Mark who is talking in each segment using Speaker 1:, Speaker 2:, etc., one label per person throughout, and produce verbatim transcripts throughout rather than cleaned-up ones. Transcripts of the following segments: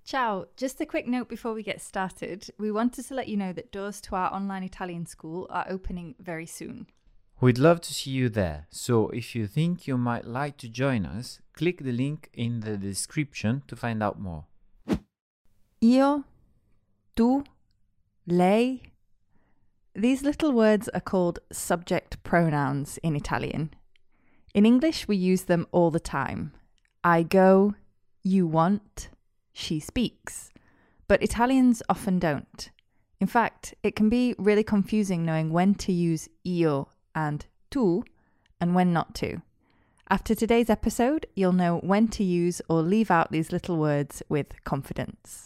Speaker 1: Ciao, just a quick note before we get started. We wanted to let you know that doors to our online Italian school are opening very soon.
Speaker 2: We'd love to see you there, so if you think you might like to join us, click the link in the description to find out more.
Speaker 1: Io, tu, lei. These little words are called subject pronouns in Italian. In English, we use them all the time. I go, you want, she speaks. But Italians often don't. In fact, it can be really confusing knowing when to use io and tu and when not to. After today's episode, you'll know when to use or leave out these little words with confidence.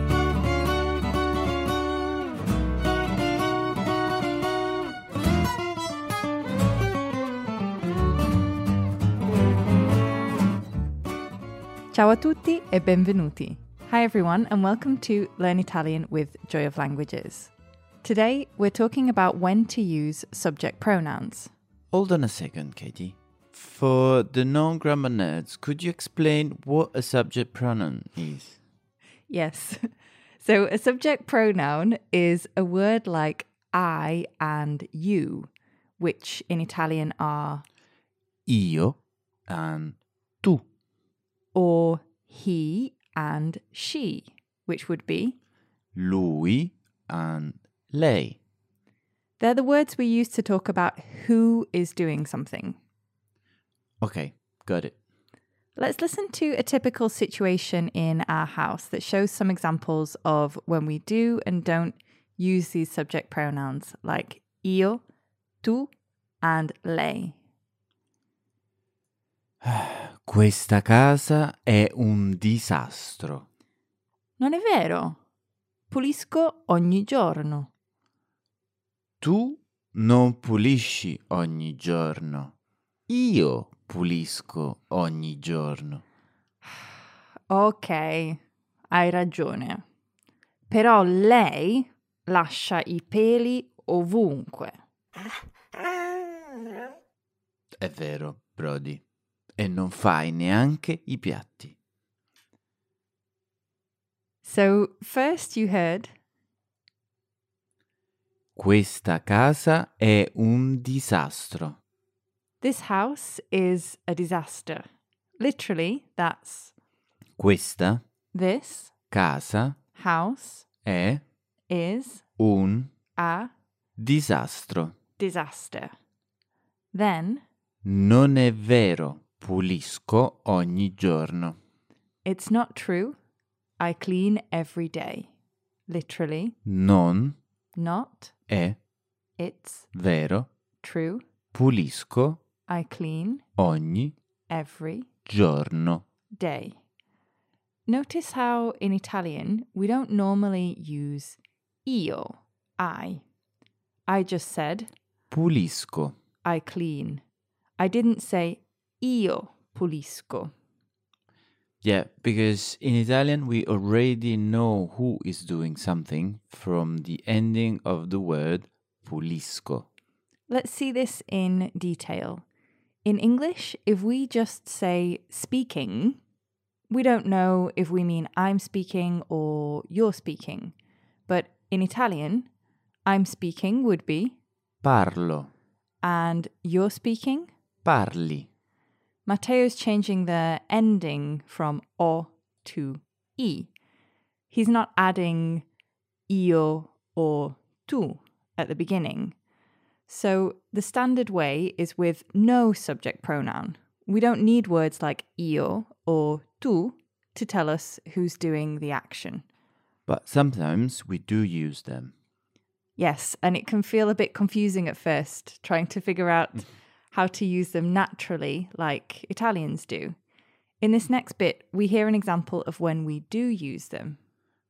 Speaker 1: Ciao a tutti e benvenuti. Hi everyone and welcome to Learn Italian with Joy of Languages. Today we're talking about when to use subject pronouns.
Speaker 3: Hold on a second, Katie. For the non-grammar nerds, could you explain what a subject pronoun is?
Speaker 1: Yes. So a subject pronoun is a word like I and you, which in Italian are
Speaker 3: Io and tu.
Speaker 1: Or he and she, which would be
Speaker 3: Lui and lei.
Speaker 1: They're the words we use to talk about who is doing something.
Speaker 3: Okay, got it.
Speaker 1: Let's listen to a typical situation in our house that shows some examples of when we do and don't use these subject pronouns like io, tu, and lei.
Speaker 3: Questa casa è un disastro.
Speaker 1: Non è vero? Pulisco ogni giorno.
Speaker 3: Tu non pulisci ogni giorno. Io pulisco ogni giorno.
Speaker 1: Ok, hai ragione. Però lei lascia i peli ovunque.
Speaker 3: È vero, Brody. E non fai neanche i piatti.
Speaker 1: So, first you heard
Speaker 3: Questa casa è un disastro.
Speaker 1: this house is a disaster. Literally, that's
Speaker 3: Questa
Speaker 1: this
Speaker 3: casa
Speaker 1: house
Speaker 3: è
Speaker 1: is
Speaker 3: un
Speaker 1: a
Speaker 3: disastro.
Speaker 1: disaster. Then,
Speaker 3: Non è vero, pulisco ogni giorno.
Speaker 1: it's not true. I clean every day. Literally,
Speaker 3: Non
Speaker 1: not.
Speaker 3: è
Speaker 1: It's
Speaker 3: vero,
Speaker 1: true.
Speaker 3: pulisco
Speaker 1: I clean
Speaker 3: ogni
Speaker 1: every
Speaker 3: giorno.
Speaker 1: day. Notice how in Italian we don't normally use io, I. I just said
Speaker 3: Pulisco.
Speaker 1: I clean. I didn't say io pulisco.
Speaker 3: Yeah, because in Italian we already know who is doing something from the ending of the word pulisco.
Speaker 1: Let's see this in detail. In English, if we just say speaking, we don't know if we mean I'm speaking or you're speaking. But in Italian, I'm speaking would be,
Speaker 3: Parlo.
Speaker 1: and you're speaking.
Speaker 3: Parli.
Speaker 1: Matteo's changing the ending from o to i. He's not adding io or tu at the beginning. So the standard way is with no subject pronoun. We don't need words like io or tu to tell us who's doing the action.
Speaker 3: But sometimes we do use them.
Speaker 1: Yes, and it can feel a bit confusing at first, trying to figure out how to use them naturally like Italians do. In this next bit, we hear an example of when we do use them.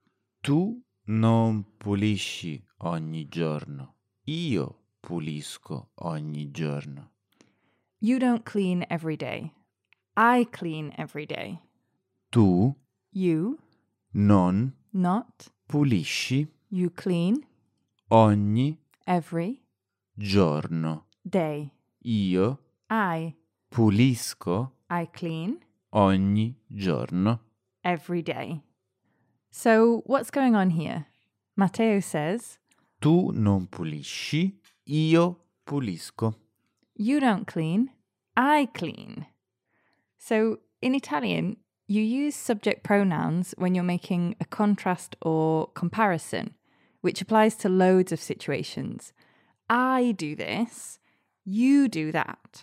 Speaker 3: Tu non pulisci ogni giorno. Io pulisco ogni giorno.
Speaker 1: You don't clean every day. I clean every day.
Speaker 3: Tu
Speaker 1: You,
Speaker 3: non
Speaker 1: not,
Speaker 3: pulisci
Speaker 1: you clean
Speaker 3: ogni
Speaker 1: every
Speaker 3: giorno.
Speaker 1: day.
Speaker 3: Io
Speaker 1: I,
Speaker 3: pulisco
Speaker 1: I clean
Speaker 3: ogni giorno.
Speaker 1: every day. So what's going on here? Matteo says,
Speaker 3: Tu non pulisci, io pulisco.
Speaker 1: you don't clean, I clean. So in Italian, you use subject pronouns when you're making a contrast or comparison, which applies to loads of situations. I do this, you do that.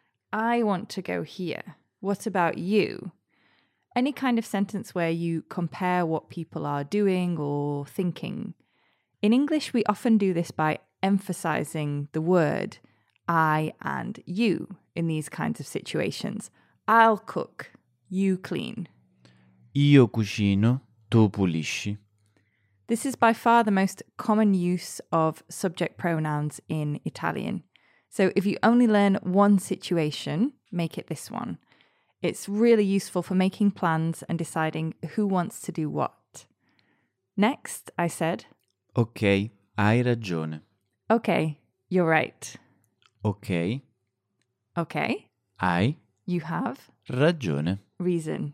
Speaker 1: I want to go here. What about you? Any kind of sentence where you compare what people are doing or thinking. In English, we often do this by emphasizing the word I and you in these kinds of situations. I'll cook, you clean.
Speaker 3: Io cucino, tu pulisci.
Speaker 1: This is by far the most common use of subject pronouns in Italian. So if you only learn one situation, make it this one. It's really useful for making plans and deciding who wants to do what. Next, I said,
Speaker 3: Ok, hai ragione.
Speaker 1: okay, you're right.
Speaker 3: Ok,
Speaker 1: Okay,
Speaker 3: hai
Speaker 1: you have
Speaker 3: ragione.
Speaker 1: reason.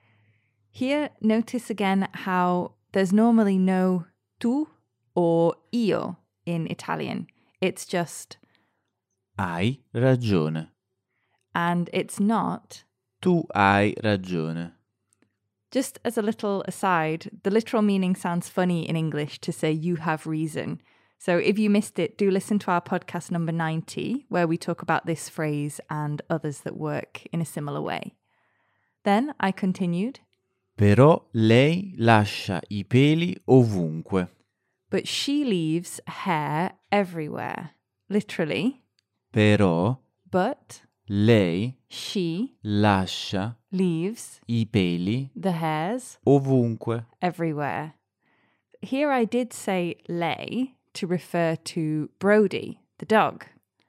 Speaker 1: Here, notice again how there's normally no tu or io in Italian. It's just,
Speaker 3: Hai ragione.
Speaker 1: and it's not.
Speaker 3: Tu hai ragione.
Speaker 1: Just as a little aside, the literal meaning sounds funny in English to say you have reason. So if you missed it, do listen to our podcast number ninety, where we talk about this phrase and others that work in a similar way. Then I continued,
Speaker 3: Però lei lascia i peli ovunque.
Speaker 1: but she leaves hair everywhere. Literally,
Speaker 3: Però
Speaker 1: but
Speaker 3: lei
Speaker 1: she
Speaker 3: lascia
Speaker 1: leaves
Speaker 3: i peli
Speaker 1: the hairs
Speaker 3: ovunque.
Speaker 1: everywhere. Here I did say lei to refer to Brody, the dog.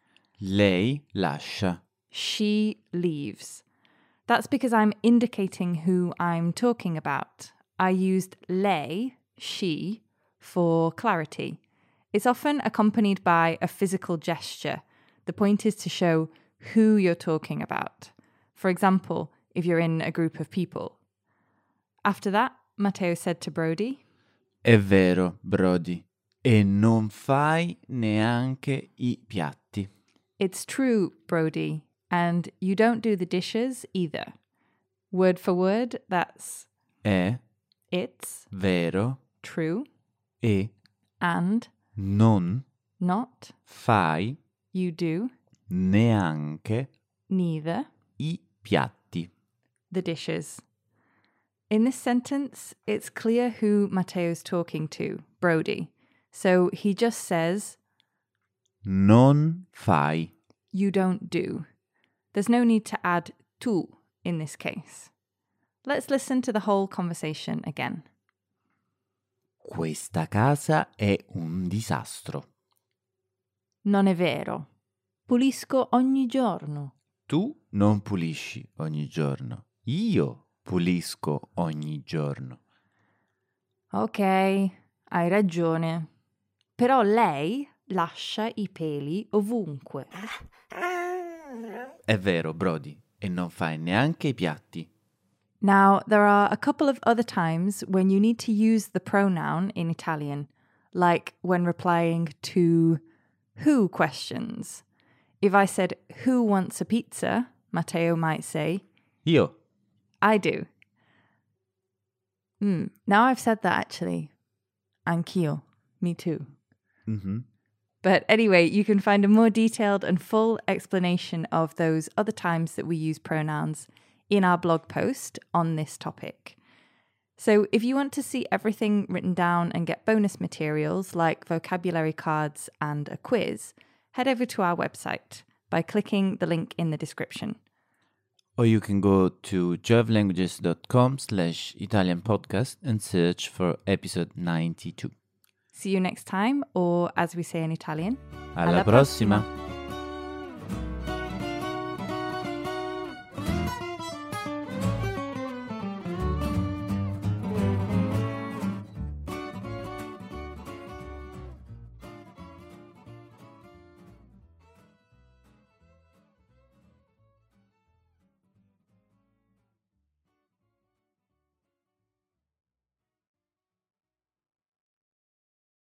Speaker 3: Lei lascia.
Speaker 1: She leaves. That's because I'm indicating who I'm talking about. I used lei, she, for clarity. It's often accompanied by a physical gesture. The point is to show who you're talking about. For example, if you're in a group of people. After that, Matteo said to Brody,
Speaker 3: È vero, Brody. E non fai neanche i piatti.
Speaker 1: it's true, Brody, and you don't do the dishes either. Word for word, that's
Speaker 3: È
Speaker 1: it's
Speaker 3: vero
Speaker 1: true
Speaker 3: e
Speaker 1: and
Speaker 3: non
Speaker 1: not
Speaker 3: fai
Speaker 1: you do
Speaker 3: neanche
Speaker 1: neither
Speaker 3: i piatti.
Speaker 1: the dishes. In this sentence, it's clear who Matteo's talking to, Brody. So he just says,
Speaker 3: Non fai.
Speaker 1: you don't do. There's no need to add tu in this case. Let's listen to the whole conversation again.
Speaker 3: Questa casa è un disastro.
Speaker 1: Non è vero. Pulisco ogni giorno.
Speaker 3: Tu non pulisci ogni giorno. Io pulisco ogni giorno.
Speaker 1: Ok, hai ragione. Però lei lascia i peli ovunque.
Speaker 3: È vero, Brody, e non fai neanche i piatti.
Speaker 1: Now, there are a couple of other times when you need to use the pronoun in Italian, like when replying to who questions. If I said, who wants a pizza? Matteo might say,
Speaker 3: Io.
Speaker 1: I do. Hmm, now I've said that actually. Anch'io. Me too.
Speaker 3: Mm-hmm.
Speaker 1: But anyway, you can find a more detailed and full explanation of those other times that we use pronouns in our blog post on this topic. So if you want to see everything written down and get bonus materials like vocabulary cards and a quiz, head over to our website by clicking the link in the description.
Speaker 3: Or you can go to joyoflanguages.com slash Italian podcast and search for episode ninety-two.
Speaker 1: See you next time, or as we say in Italian,
Speaker 3: Alla,
Speaker 1: alla
Speaker 3: prossima.
Speaker 1: prossima.